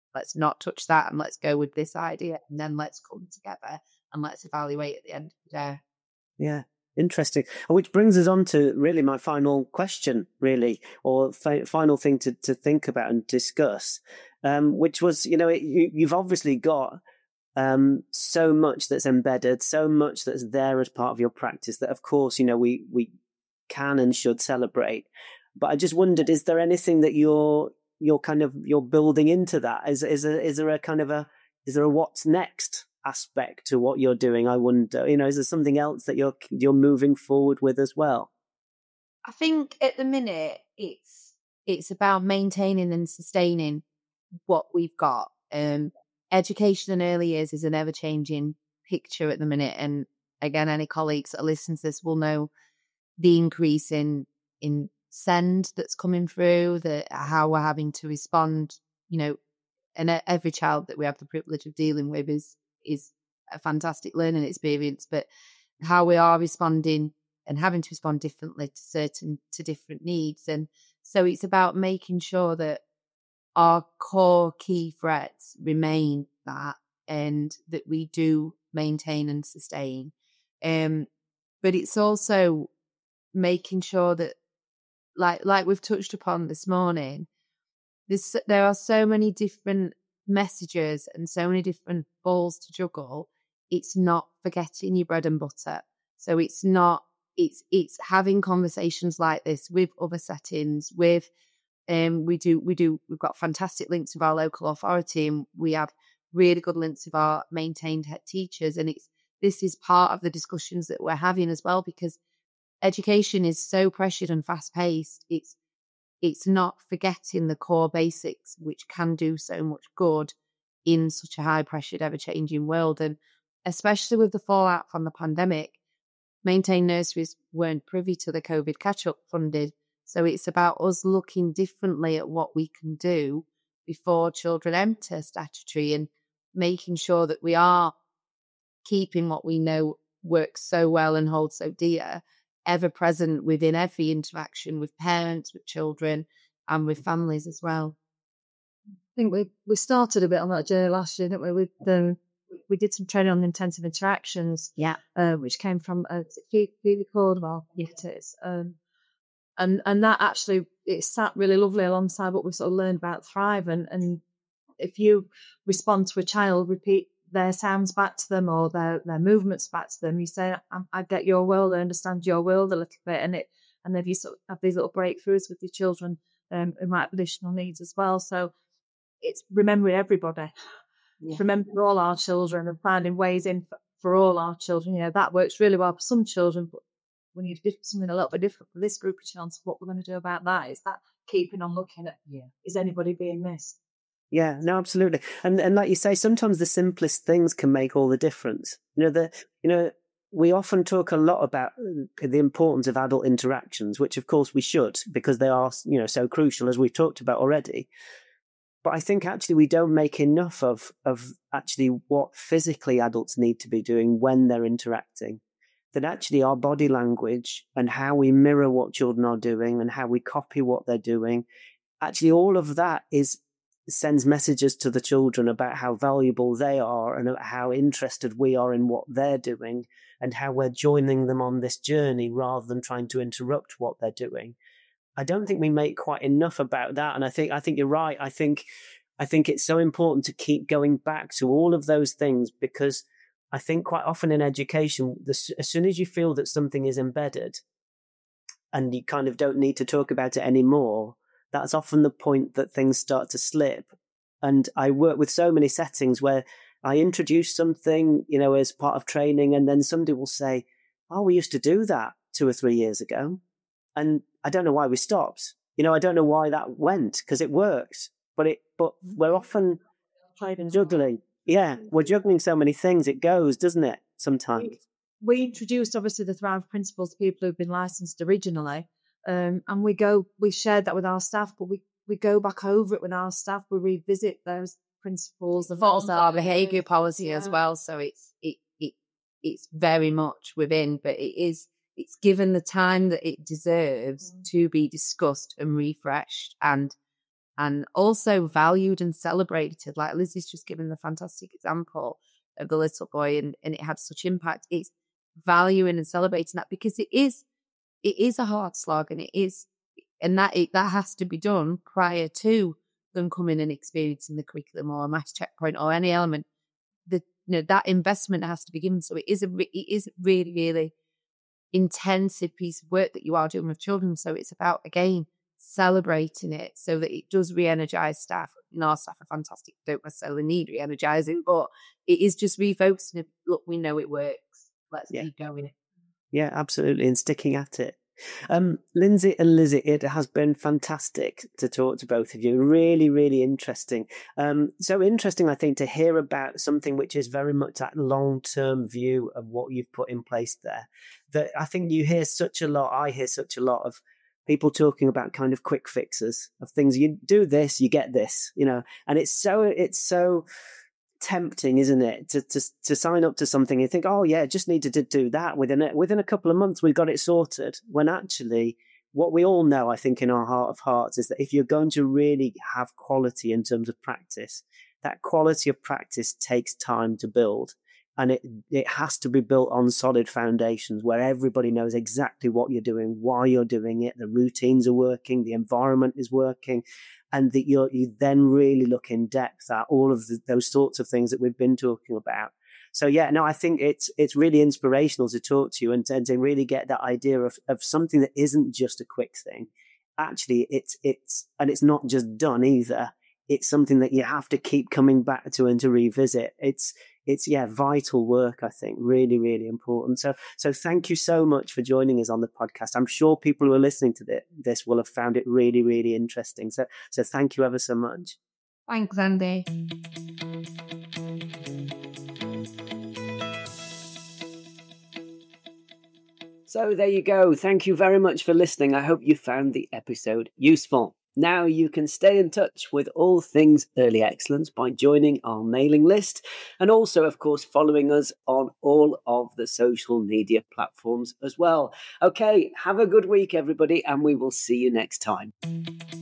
Speaker 2: let's not touch that and let's go with this idea, and then let's come together and let's evaluate at the end of the day.
Speaker 1: Yeah. Interesting. Which brings us on to really my final question, really, or fi- final thing to, to think about and discuss, um, which was, you know, it, you, you've obviously got um, so much that's embedded, so much that's there as part of your practice that, of course, you know, we, we can and should celebrate. But I just wondered, is there anything that you're you're kind of you're building into that? Is is a, is there a kind of a is there a what's next aspect to what you're doing? I wonder, you know, is there something else that you're you're moving forward with as well?
Speaker 2: I think at the minute it's it's about maintaining and sustaining what we've got. Um, education in early years is an ever changing picture at the minute, and again, any colleagues that listen to this will know the increase in in send that's coming through, the how we're having to respond. You know, and every child that we have the privilege of dealing with is is a fantastic learning experience, but how we are responding and having to respond differently to certain to different needs. And so it's about making sure that our core key threats remain that, and that we do maintain and sustain. Um, but it's also making sure that, like like we've touched upon this morning, There's, there are so many different messages and so many different balls to juggle. It's not forgetting your bread and butter. So it's not, it's it's having conversations like this with other settings, with, um, we do, we do, we've got fantastic links with our local authority, and we have really good links with our maintained head teachers. And it's, this is part of the discussions that we're having as well, because education is so pressured and fast paced. It's, It's not forgetting the core basics, which can do so much good in such a high pressured, ever changing world. And especially with the fallout from the pandemic, maintained nurseries weren't privy to the COVID catch up funding. So it's about us looking differently at what we can do before children enter statutory, and making sure that we are keeping what we know works so well and holds so dear ever present within every interaction with parents, with children, and with families as well.
Speaker 3: I think we we started a bit on that journey last year, didn't we? With um, we did some training on intensive interactions,
Speaker 2: yeah,
Speaker 3: uh, which came from uh, Phoebe Caldwell. Yeah, it is, um, and and that actually it sat really lovely alongside what we sort of learned about Thrive. And and if you respond to a child, repeat their sounds back to them or their, their movements back to them, you say, I, I get your world, I understand your world a little bit. And it, and then you sort of have these little breakthroughs with your children um, who might have additional needs as well. So it's remembering everybody, yeah. remembering all our children and finding ways in for, for all our children. You know, that works really well for some children, but we need to do something a little bit different for this group of children. So what we're going to do about that is that keeping on looking at, yeah. is anybody being missed?
Speaker 1: Yeah, no, absolutely. And and like you say, sometimes the simplest things can make all the difference. You know, the you know, we often talk a lot about the importance of adult interactions, which of course we should, because they are, you know, so crucial, as we've talked about already. But I think actually we don't make enough of of actually what physically adults need to be doing when they're interacting. That actually our body language and how we mirror what children are doing and how we copy what they're doing, actually all of that is sends messages to the children about how valuable they are and how interested we are in what they're doing and how we're joining them on this journey rather than trying to interrupt what they're doing. I don't think we make quite enough about that. And I think, I think you're right. I think, I think it's so important to keep going back to all of those things, because I think quite often in education, this, as soon as you feel that something is embedded and you kind of don't need to talk about it anymore, that's often the point that things start to slip. And I work with so many settings where I introduce something, you know, as part of training, and then somebody will say, oh, we used to do that two or three years ago. And I don't know why we stopped. You know, I don't know why that went, because it works. But it, but we're often juggling. Yeah, we're juggling so many things. It goes, doesn't it, sometimes?
Speaker 3: We introduced, obviously, the Thrive principles to people who've been licensed originally. Um, and we go, we shared that with our staff, but we, we go back over it with our staff. We revisit those principles.
Speaker 2: The false our behaviour policy yeah. as well. So it's it it it's very much within, but it is it's given the time that it deserves mm. to be discussed and refreshed and and also valued and celebrated. Like Lizzie's just given the fantastic example of the little boy, and, and it had such impact. It's valuing and celebrating that, because it is it is a hard slog, and it is and that it, that has to be done prior to them coming and experiencing the curriculum or a maths checkpoint or any element. The you know that investment has to be given. So it is a it is really really intensive piece of work that you are doing with children. So it's about, again, celebrating it so that it does re-energize staff. And our staff are fantastic, don't necessarily need re-energizing, but it is just refocusing it. Look, we know it works. Let's
Speaker 1: yeah.
Speaker 2: keep going.
Speaker 1: Yeah, absolutely, and sticking at it. Um, Lindsay and Lizzie, it has been fantastic to talk to both of you. Really, really interesting. Um, so interesting, I think, to hear about something which is very much that long-term view of what you've put in place there. That I think you hear such a lot, I hear such a lot of people talking about kind of quick fixes of things. You do this, you get this, you know, and it's so, it's so tempting, isn't it, to to to sign up to something and think, oh yeah, just needed to do that within a, within a couple of months we've got it sorted, when actually what we all know, I think, in our heart of hearts, is that if you're going to really have quality in terms of practice, that quality of practice takes time to build, and it it has to be built on solid foundations where everybody knows exactly what you're doing, why you're doing it, the routines are working, the environment is working, and that you you then really look in depth at all of the, those sorts of things that we've been talking about. So yeah, no, I think it's it's really inspirational to talk to you and, and to really get that idea of, of something that isn't just a quick thing. Actually, it's it's and it's not just done either. It's something that you have to keep coming back to and to revisit. It's it's yeah, vital work, I think. Really, really important. So so thank you so much for joining us on the podcast. I'm sure people who are listening to this, this will have found it really, really interesting. So so thank you ever so much.
Speaker 2: Thanks, Andy.
Speaker 1: So there you go. Thank you very much for listening. I hope you found the episode useful. Now you can stay in touch with all things Early Excellence by joining our mailing list, and also, of course, following us on all of the social media platforms as well. Okay, have a good week, everybody, and we will see you next time.